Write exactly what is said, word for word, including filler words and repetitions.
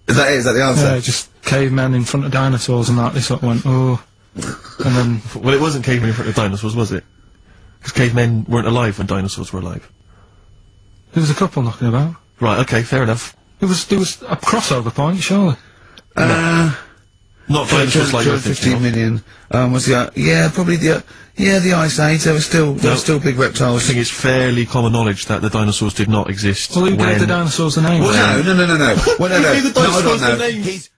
Is that it? Is that the answer? Yeah, just cavemen in front of dinosaurs and that. They sort of went, oh. And then... Well, it wasn't cavemen in front of dinosaurs, was it? Because cavemen weren't alive when dinosaurs were alive. There was a couple knocking about. Right, okay, fair enough. It was, there was a crossover point, surely. Uh... Not dinosaurs like you're thinking fifteen of. million. Um, was the, uh, yeah, probably the, uh, yeah, the Ice Age, there were still, there No. were still big I reptiles. think it's fairly common knowledge that the dinosaurs did not exist Well, who when... gave the dinosaurs the name? Well, no, no, no, no, no. Well, no, no. Who gave the No, hold on, dinosaurs no. the names? He's,